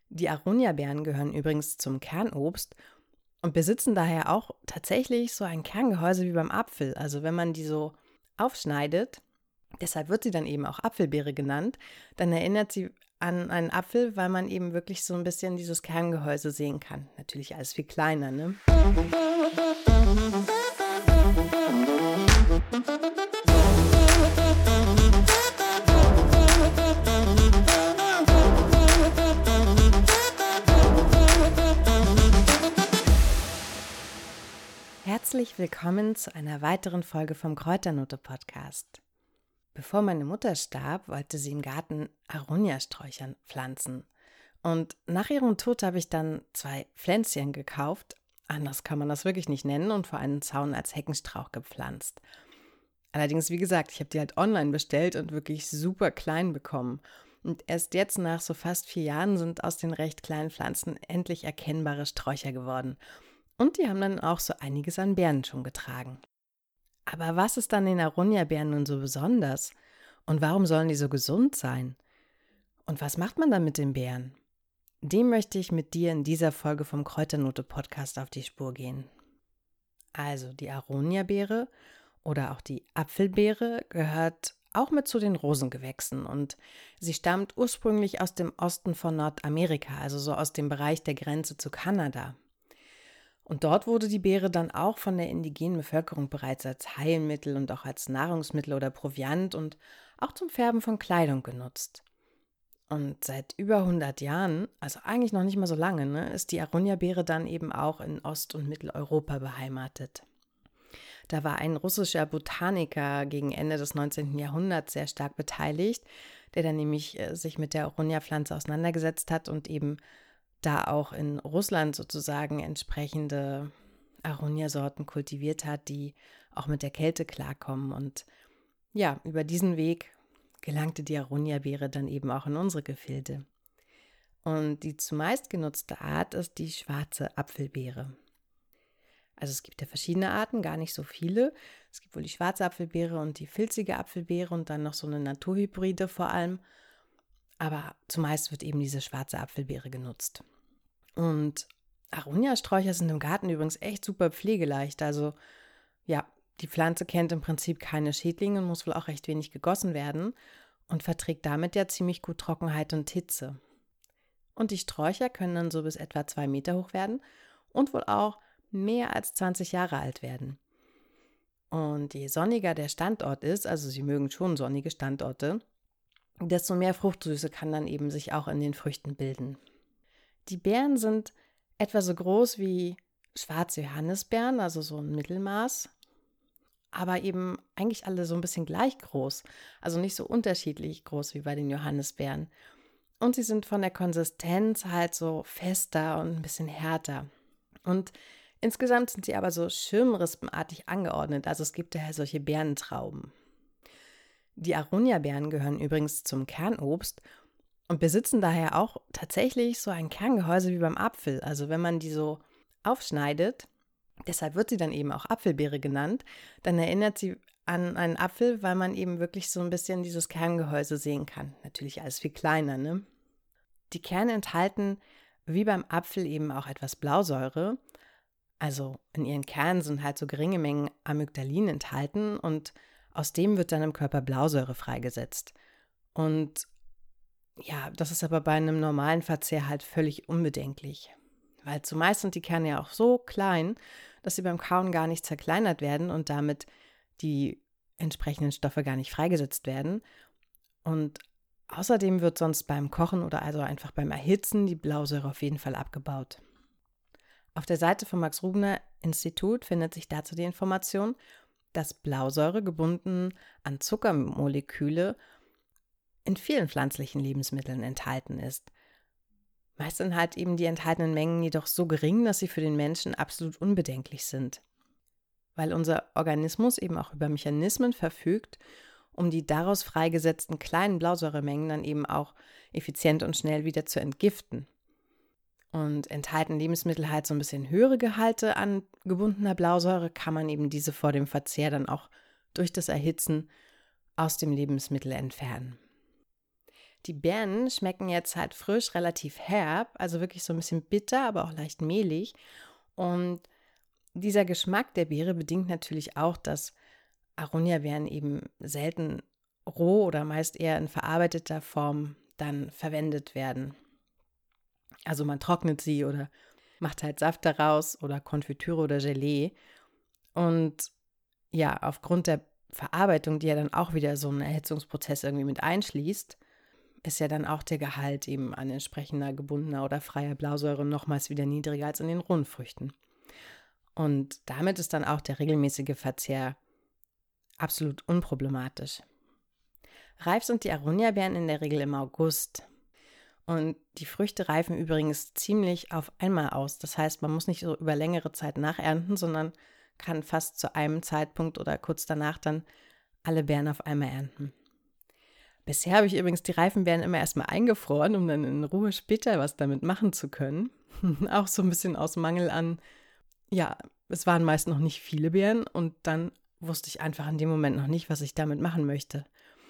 Die Aronia-Beeren gehören übrigens zum Kernobst und besitzen daher auch tatsächlich so ein Kerngehäuse wie beim Apfel. Also wenn man die so aufschneidet, deshalb wird sie dann eben auch Apfelbeere genannt, dann erinnert sie an einen Apfel, weil man eben wirklich so ein bisschen dieses Kerngehäuse sehen kann. Natürlich alles viel kleiner, ne? Herzlich willkommen zu einer weiteren Folge vom Kräuternote-Podcast. Bevor meine Mutter starb, wollte sie im Garten Aronia-Sträucher pflanzen. Und nach ihrem Tod habe ich dann 2 Pflänzchen gekauft, anders kann man das wirklich nicht nennen, und vor einen Zaun als Heckenstrauch gepflanzt. Allerdings, wie gesagt, ich habe die halt online bestellt und wirklich super klein bekommen. Und erst jetzt, nach so fast 4 Jahren, sind aus den recht kleinen Pflanzen endlich erkennbare Sträucher geworden. Und die haben dann auch so einiges an Beeren schon getragen. Aber was ist an den Aronia-Beeren nun so besonders? Und warum sollen die so gesund sein? Und was macht man dann mit den Beeren? Dem möchte ich mit dir in dieser Folge vom Kräuternote-Podcast auf die Spur gehen. Also die Aronia-Beere oder auch die Apfelbeere gehört auch mit zu den Rosengewächsen und sie stammt ursprünglich aus dem Osten von Nordamerika, also so aus dem Bereich der Grenze zu Kanada. Und dort wurde die Beere dann auch von der indigenen Bevölkerung bereits als Heilmittel und auch als Nahrungsmittel oder Proviant und auch zum Färben von Kleidung genutzt. Und seit über 100 Jahren, also eigentlich noch nicht mal so lange, ist die Aronia-Beere dann eben auch in Ost- und Mitteleuropa beheimatet. Da war ein russischer Botaniker gegen Ende des 19. Jahrhunderts sehr stark beteiligt, der dann nämlich sich mit der Aronia-Pflanze auseinandergesetzt hat und eben da auch in Russland sozusagen entsprechende Aronia-Sorten kultiviert hat, die auch mit der Kälte klarkommen. Und ja, über diesen Weg gelangte die Aronia-Beere dann eben auch in unsere Gefilde. Und die zumeist genutzte Art ist die schwarze Apfelbeere. Also es gibt ja verschiedene Arten, gar nicht so viele. Es gibt wohl die schwarze Apfelbeere und die filzige Apfelbeere und dann noch so eine Naturhybride vor allem. Aber zumeist wird eben diese schwarze Apfelbeere genutzt. Und Aronia-Sträucher sind im Garten übrigens echt super pflegeleicht. Also ja, die Pflanze kennt im Prinzip keine Schädlinge und muss wohl auch recht wenig gegossen werden und verträgt damit ja ziemlich gut Trockenheit und Hitze. Und die Sträucher können dann so bis etwa 2 Meter hoch werden und wohl auch mehr als 20 Jahre alt werden. Und je sonniger der Standort ist, also sie mögen schon sonnige Standorte, desto mehr Fruchtsüße kann dann eben sich auch in den Früchten bilden. Die Beeren sind etwa so groß wie schwarze Johannisbeeren, also so ein Mittelmaß, aber eben eigentlich alle so ein bisschen gleich groß, also nicht so unterschiedlich groß wie bei den Johannisbeeren. Und sie sind von der Konsistenz halt so fester und ein bisschen härter. Und insgesamt sind sie aber so schirmrispenartig angeordnet, also es gibt daher solche Beerentrauben. Die Aronia-Beeren gehören übrigens zum Kernobst und besitzen daher auch tatsächlich so ein Kerngehäuse wie beim Apfel. Also wenn man die so aufschneidet, deshalb wird sie dann eben auch Apfelbeere genannt, dann erinnert sie an einen Apfel, weil man eben wirklich so ein bisschen dieses Kerngehäuse sehen kann. Natürlich alles viel kleiner, ne? Die Kerne enthalten wie beim Apfel eben auch etwas Blausäure. Also in ihren Kernen sind halt so geringe Mengen Amygdalin enthalten und aus dem wird dann im Körper Blausäure freigesetzt. Und ja, das ist aber bei einem normalen Verzehr halt völlig unbedenklich. Weil zumeist sind die Kerne ja auch so klein, dass sie beim Kauen gar nicht zerkleinert werden und damit die entsprechenden Stoffe gar nicht freigesetzt werden. Und außerdem wird sonst beim Kochen oder also einfach beim Erhitzen die Blausäure auf jeden Fall abgebaut. Auf der Seite vom Max-Rubner-Institut findet sich dazu die Information, dass Blausäure gebunden an Zuckermoleküle in vielen pflanzlichen Lebensmitteln enthalten ist. Meist sind halt eben die enthaltenen Mengen jedoch so gering, dass sie für den Menschen absolut unbedenklich sind. Weil unser Organismus eben auch über Mechanismen verfügt, um die daraus freigesetzten kleinen Blausäuremengen dann eben auch effizient und schnell wieder zu entgiften. Und enthalten Lebensmittel halt so ein bisschen höhere Gehalte an gebundener Blausäure, kann man eben diese vor dem Verzehr dann auch durch das Erhitzen aus dem Lebensmittel entfernen. Die Beeren schmecken jetzt halt frisch relativ herb, also wirklich so ein bisschen bitter, aber auch leicht mehlig. Und dieser Geschmack der Beere bedingt natürlich auch, dass Aronia-Beeren eben selten roh oder meist eher in verarbeiteter Form dann verwendet werden. Also man trocknet sie oder macht halt Saft daraus oder Konfitüre oder Gelee. Und ja, aufgrund der Verarbeitung, die ja dann auch wieder so einen Erhitzungsprozess irgendwie mit einschließt, ist ja dann auch der Gehalt eben an entsprechender gebundener oder freier Blausäure nochmals wieder niedriger als in den rohen Früchten. Und damit ist dann auch der regelmäßige Verzehr absolut unproblematisch. Reif sind die Aronia-Beeren in der Regel im August. Und die Früchte reifen übrigens ziemlich auf einmal aus. Das heißt, man muss nicht so über längere Zeit nachernten, sondern kann fast zu einem Zeitpunkt oder kurz danach dann alle Beeren auf einmal ernten. Bisher habe ich übrigens die reifen Beeren immer erstmal eingefroren, um dann in Ruhe später was damit machen zu können. Auch so ein bisschen aus Mangel an, ja, es waren meist noch nicht viele Beeren und dann wusste ich einfach in dem Moment noch nicht, was ich damit machen möchte.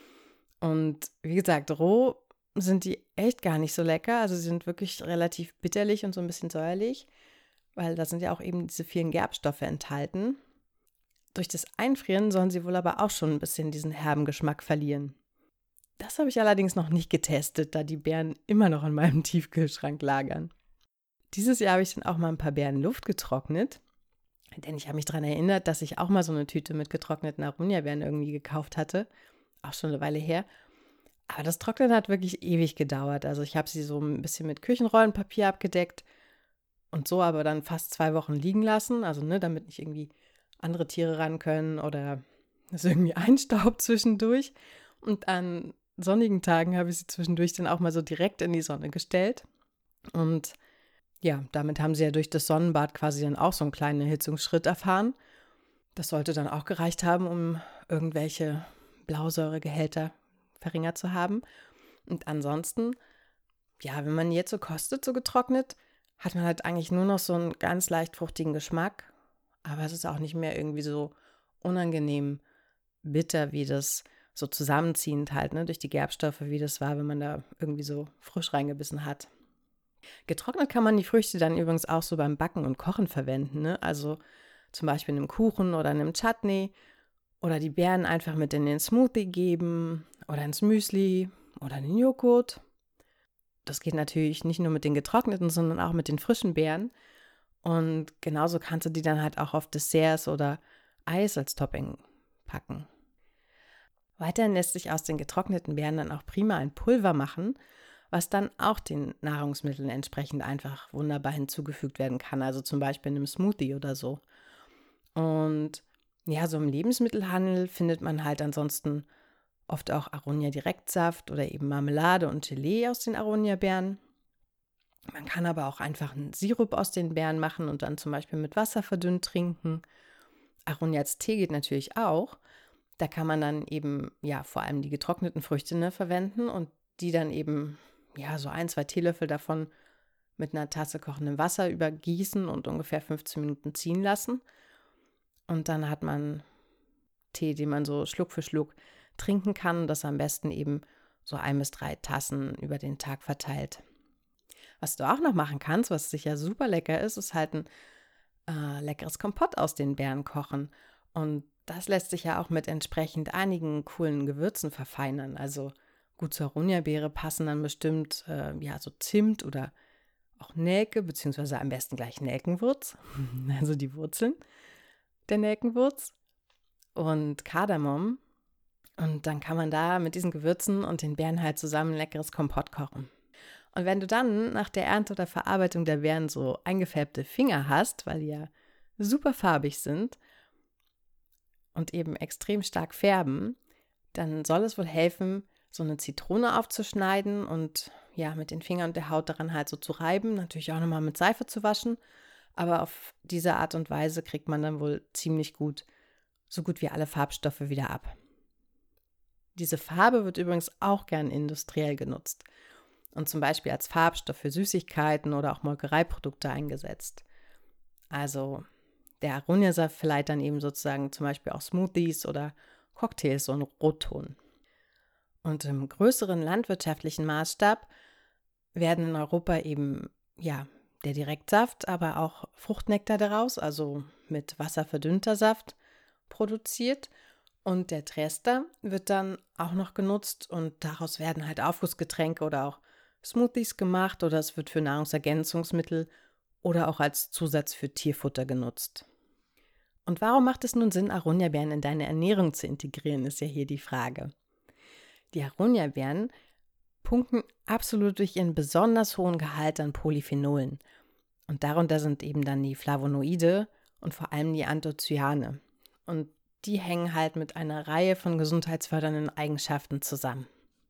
Und wie gesagt, roh sind die echt gar nicht so lecker. Also sie sind wirklich relativ bitterlich und so ein bisschen säuerlich, weil da sind ja auch eben diese vielen Gerbstoffe enthalten. Durch das Einfrieren sollen sie wohl aber auch schon ein bisschen diesen herben Geschmack verlieren. Das habe ich allerdings noch nicht getestet, da die Beeren immer noch in meinem Tiefkühlschrank lagern. Dieses Jahr habe ich dann auch mal ein paar Beeren luftgetrocknet, denn ich habe mich daran erinnert, dass ich auch mal so eine Tüte mit getrockneten Aronia-Beeren irgendwie gekauft hatte. Auch schon eine Weile her. Aber das Trocknen hat wirklich ewig gedauert. Also ich habe sie so ein bisschen mit Küchenrollenpapier abgedeckt und so aber dann fast 2 Wochen liegen lassen. Also damit nicht irgendwie andere Tiere ran können oder es irgendwie einstaubt zwischendurch. Und an sonnigen Tagen habe ich sie zwischendurch dann auch mal so direkt in die Sonne gestellt. Und ja, damit haben sie ja durch das Sonnenbad quasi dann auch so einen kleinen Erhitzungsschritt erfahren. Das sollte dann auch gereicht haben, um irgendwelche Blausäuregehälter verringert zu haben. Und ansonsten, ja, wenn man jetzt so kostet, so getrocknet, hat man halt eigentlich nur noch so einen ganz leicht fruchtigen Geschmack. Aber es ist auch nicht mehr irgendwie so unangenehm bitter, wie das so zusammenziehend halt, durch die Gerbstoffe, wie das war, wenn man da irgendwie so frisch reingebissen hat. Getrocknet kann man die Früchte dann übrigens auch so beim Backen und Kochen verwenden, ne? Also zum Beispiel in einem Kuchen oder in einem Chutney oder die Beeren einfach mit in den Smoothie geben oder ins Müsli oder in den Joghurt. Das geht natürlich nicht nur mit den getrockneten, sondern auch mit den frischen Beeren. Und genauso kannst du die dann halt auch auf Desserts oder Eis als Topping packen. Weiterhin lässt sich aus den getrockneten Beeren dann auch prima ein Pulver machen, was dann auch den Nahrungsmitteln entsprechend einfach wunderbar hinzugefügt werden kann, also zum Beispiel in einem Smoothie oder so. Und ja, so im Lebensmittelhandel findet man halt ansonsten oft auch Aronia-Direktsaft oder eben Marmelade und Gelee aus den Aronia-Beeren. Man kann aber auch einfach einen Sirup aus den Beeren machen und dann zum Beispiel mit Wasser verdünnt trinken. Aronia als Tee geht natürlich auch. Da kann man dann eben, ja, vor allem die getrockneten Früchte verwenden und die dann eben, ja, so 1, 2 Teelöffel davon mit einer Tasse kochendem Wasser übergießen und ungefähr 15 Minuten ziehen lassen. Und dann hat man Tee, den man so Schluck für Schluck trinken kann. Das am besten eben so 1 bis 3 Tassen über den Tag verteilt. Was du auch noch machen kannst, was sicher super lecker ist halt ein leckeres Kompott aus den Beeren kochen. Und das lässt sich ja auch mit entsprechend einigen coolen Gewürzen verfeinern. Also gut zur Aronia-Beere passen dann bestimmt so Zimt oder auch Nelke, beziehungsweise am besten gleich Nelkenwurz, also die Wurzeln der Nelkenwurz und Kardamom. Und dann kann man da mit diesen Gewürzen und den Beeren halt zusammen ein leckeres Kompott kochen. Und wenn du dann nach der Ernte oder Verarbeitung der Beeren so eingefärbte Finger hast, weil die ja super farbig sind und eben extrem stark färben, dann soll es wohl helfen, so eine Zitrone aufzuschneiden und ja, mit den Fingern und der Haut daran halt so zu reiben, natürlich auch nochmal mit Seife zu waschen, aber auf diese Art und Weise kriegt man dann wohl ziemlich gut, so gut wie alle Farbstoffe wieder ab. Diese Farbe wird übrigens auch gern industriell genutzt und zum Beispiel als Farbstoff für Süßigkeiten oder auch Molkereiprodukte eingesetzt. Also der Aronia-Saft verleiht dann eben sozusagen zum Beispiel auch Smoothies oder Cocktails so einen Rotton. Und im größeren landwirtschaftlichen Maßstab werden in Europa eben, der Direktsaft, aber auch Fruchtnektar daraus, also mit Wasser verdünnter Saft, produziert. Und der Trester wird dann auch noch genutzt und daraus werden halt Aufgussgetränke oder auch Smoothies gemacht oder es wird für Nahrungsergänzungsmittel oder auch als Zusatz für Tierfutter genutzt. Und warum macht es nun Sinn, Aronia-Beeren in deine Ernährung zu integrieren, ist ja hier die Frage. Die Aronia-Beeren punkten absolut durch ihren besonders hohen Gehalt an Polyphenolen. Und darunter sind eben dann die Flavonoide und vor allem die Anthocyane. Und die hängen halt mit einer Reihe von gesundheitsfördernden Eigenschaften zusammen.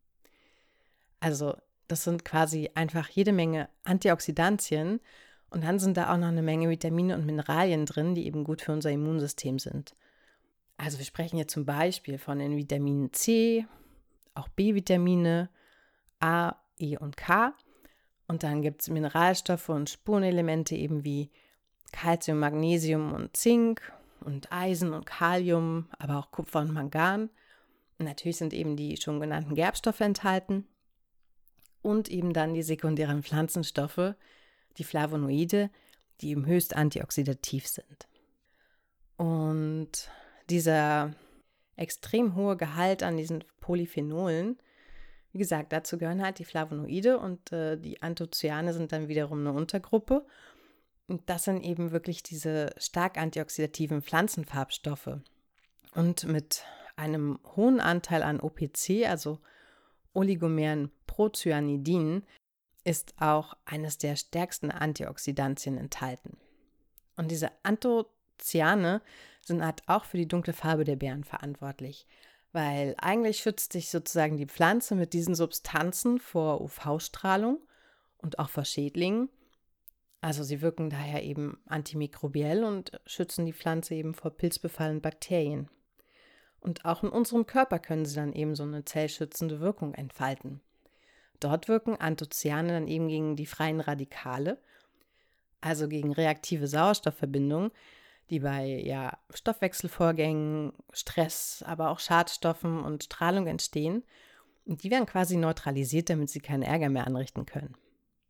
Also das sind quasi einfach jede Menge Antioxidantien und dann sind da auch noch eine Menge Vitamine und Mineralien drin, die eben gut für unser Immunsystem sind. Also wir sprechen hier zum Beispiel von den Vitaminen C, auch B-Vitamine, A, E und K. Und dann gibt es Mineralstoffe und Spurenelemente eben wie Calcium, Magnesium und Zink und Eisen und Kalium, aber auch Kupfer und Mangan. Und natürlich sind eben die schon genannten Gerbstoffe enthalten und eben dann die sekundären Pflanzenstoffe, die Flavonoide, die eben höchst antioxidativ sind. Und dieser extrem hohe Gehalt an diesen Polyphenolen, wie gesagt, dazu gehören halt die Flavonoide und die Anthocyane sind dann wiederum eine Untergruppe. Und das sind eben wirklich diese stark antioxidativen Pflanzenfarbstoffe. Und mit einem hohen Anteil an OPC, also oligomeren Procyanidin, ist auch eines der stärksten Antioxidantien enthalten. Und diese Anthocyane sind halt auch für die dunkle Farbe der Beeren verantwortlich, weil eigentlich schützt sich sozusagen die Pflanze mit diesen Substanzen vor UV-Strahlung und auch vor Schädlingen. Also sie wirken daher eben antimikrobiell und schützen die Pflanze eben vor Pilzbefall und Bakterien. Und auch in unserem Körper können sie dann eben so eine zellschützende Wirkung entfalten. Dort wirken Anthocyane dann eben gegen die freien Radikale, also gegen reaktive Sauerstoffverbindungen, die bei Stoffwechselvorgängen, Stress, aber auch Schadstoffen und Strahlung entstehen. Und die werden quasi neutralisiert, damit sie keinen Ärger mehr anrichten können.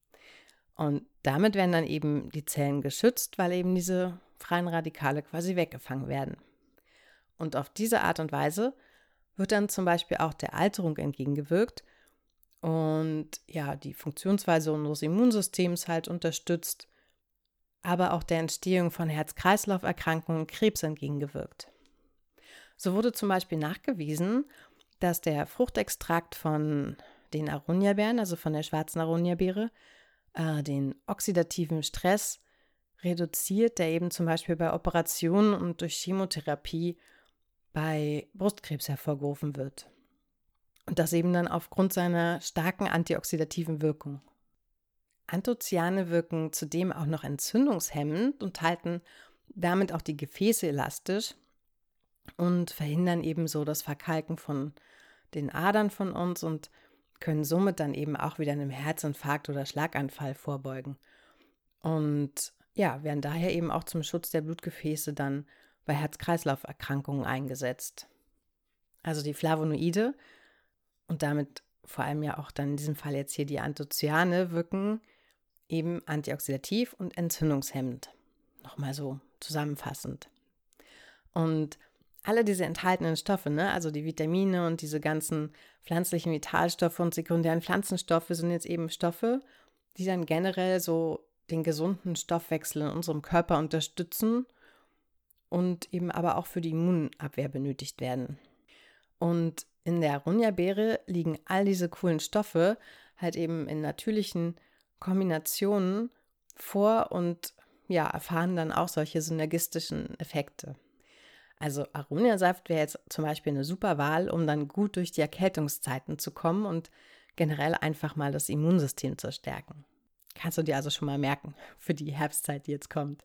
Und damit werden dann eben die Zellen geschützt, weil eben diese freien Radikale quasi weggefangen werden. Und auf diese Art und Weise wird dann zum Beispiel auch der Alterung entgegengewirkt und die Funktionsweise unseres Immunsystems halt unterstützt, aber auch der Entstehung von Herz-Kreislauf-Erkrankungen und Krebs entgegengewirkt. So wurde zum Beispiel nachgewiesen, dass der Fruchtextrakt von den Aronia-Beeren, also von der schwarzen Aronia-Beere, den oxidativen Stress reduziert, der eben zum Beispiel bei Operationen und durch Chemotherapie bei Brustkrebs hervorgerufen wird. Und das eben dann aufgrund seiner starken antioxidativen Wirkung. Anthocyane wirken zudem auch noch entzündungshemmend und halten damit auch die Gefäße elastisch und verhindern ebenso das Verkalken von den Adern von uns und können somit dann eben auch wieder einem Herzinfarkt oder Schlaganfall vorbeugen. Und werden daher eben auch zum Schutz der Blutgefäße dann bei Herz-Kreislauf-Erkrankungen eingesetzt. Also die Flavonoide und damit vor allem ja auch dann in diesem Fall jetzt hier die Anthocyane wirken eben antioxidativ und entzündungshemmend. Nochmal so zusammenfassend. Und alle diese enthaltenen Stoffe, also die Vitamine und diese ganzen pflanzlichen Vitalstoffe und sekundären Pflanzenstoffe sind jetzt eben Stoffe, die dann generell so den gesunden Stoffwechsel in unserem Körper unterstützen und eben aber auch für die Immunabwehr benötigt werden. Und in der Aronia-Beere liegen all diese coolen Stoffe halt eben in natürlichen Kombinationen vor und erfahren dann auch solche synergistischen Effekte. Also Aroniasaft wäre jetzt zum Beispiel eine super Wahl, um dann gut durch die Erkältungszeiten zu kommen und generell einfach mal das Immunsystem zu stärken. Kannst du dir also schon mal merken für die Herbstzeit, die jetzt kommt.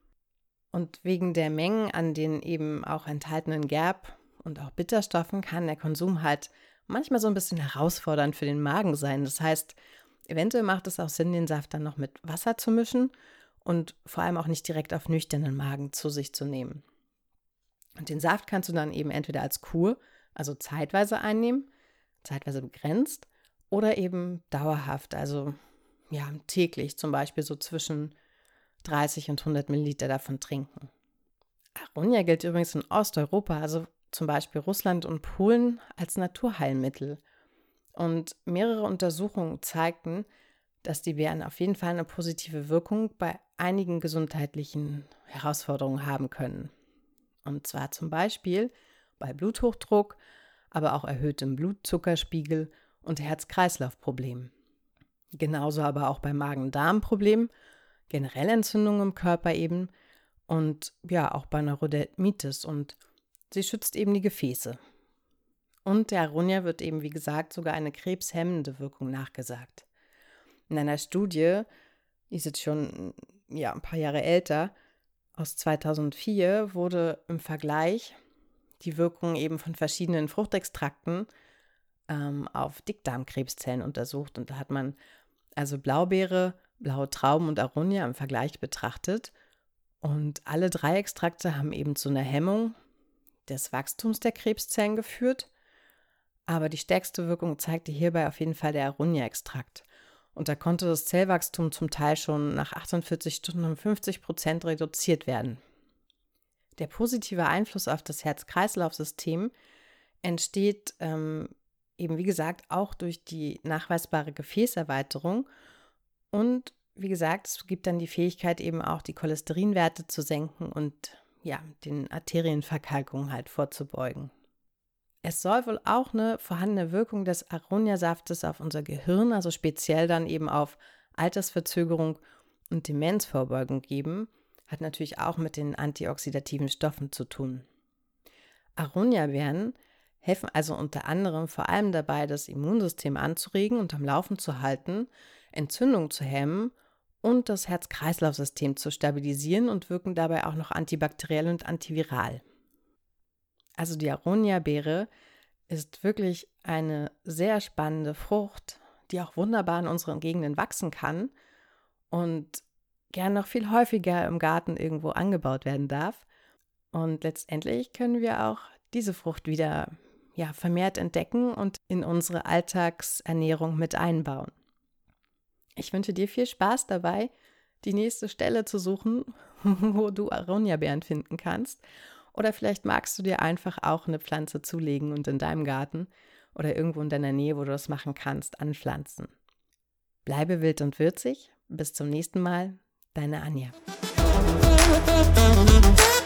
Und wegen der Mengen an den eben auch enthaltenen Gerb- und auch Bitterstoffen kann der Konsum halt manchmal so ein bisschen herausfordernd für den Magen sein. Das heißt, eventuell macht es auch Sinn, den Saft dann noch mit Wasser zu mischen und vor allem auch nicht direkt auf nüchternen Magen zu sich zu nehmen. Und den Saft kannst du dann eben entweder als Kur, also zeitweise einnehmen, zeitweise begrenzt oder eben dauerhaft, also täglich zum Beispiel so zwischen 30 und 100 Milliliter davon trinken. Aronia gilt übrigens in Osteuropa, also zum Beispiel Russland und Polen, als Naturheilmittel. Und mehrere Untersuchungen zeigten, dass die Beeren auf jeden Fall eine positive Wirkung bei einigen gesundheitlichen Herausforderungen haben können. Und zwar zum Beispiel bei Bluthochdruck, aber auch erhöhtem Blutzuckerspiegel und Herz-Kreislauf-Problemen. Genauso aber auch bei Magen-Darm-Problemen, generell Entzündungen im Körper eben und auch bei Neurodermitis, und sie schützt eben die Gefäße. Und der Aronia wird eben, wie gesagt, sogar eine krebshemmende Wirkung nachgesagt. In einer Studie, die ist jetzt schon ein paar Jahre älter, aus 2004 wurde im Vergleich die Wirkung eben von verschiedenen Fruchtextrakten auf Dickdarmkrebszellen untersucht. Und da hat man also Blaubeere, blaue Trauben und Aronia im Vergleich betrachtet. Und alle 3 Extrakte haben eben zu einer Hemmung des Wachstums der Krebszellen geführt. Aber die stärkste Wirkung zeigte hierbei auf jeden Fall der Aronia-Extrakt. Und da konnte das Zellwachstum zum Teil schon nach 48 Stunden um 50% reduziert werden. Der positive Einfluss auf das Herz-Kreislauf-System entsteht eben, wie gesagt, auch durch die nachweisbare Gefäßerweiterung. Und wie gesagt, es gibt dann die Fähigkeit, eben auch die Cholesterinwerte zu senken und den Arterienverkalkungen halt vorzubeugen. Es soll wohl auch eine vorhandene Wirkung des Aronia-Saftes auf unser Gehirn, also speziell dann eben auf Altersverzögerung und Demenzvorbeugung geben. Hat natürlich auch mit den antioxidativen Stoffen zu tun. Aronia-Beeren helfen also unter anderem vor allem dabei, das Immunsystem anzuregen und am Laufen zu halten, Entzündung zu hemmen und das Herz-Kreislauf-System zu stabilisieren und wirken dabei auch noch antibakteriell und antiviral. Also die Aronia-Beere ist wirklich eine sehr spannende Frucht, die auch wunderbar in unseren Gegenden wachsen kann und gern noch viel häufiger im Garten irgendwo angebaut werden darf. Und letztendlich können wir auch diese Frucht wieder vermehrt entdecken und in unsere Alltagsernährung mit einbauen. Ich wünsche dir viel Spaß dabei, die nächste Stelle zu suchen, wo du Aronia-Beeren finden kannst. Oder vielleicht magst du dir einfach auch eine Pflanze zulegen und in deinem Garten oder irgendwo in deiner Nähe, wo du das machen kannst, anpflanzen. Bleibe wild und würzig. Bis zum nächsten Mal. Deine Anja.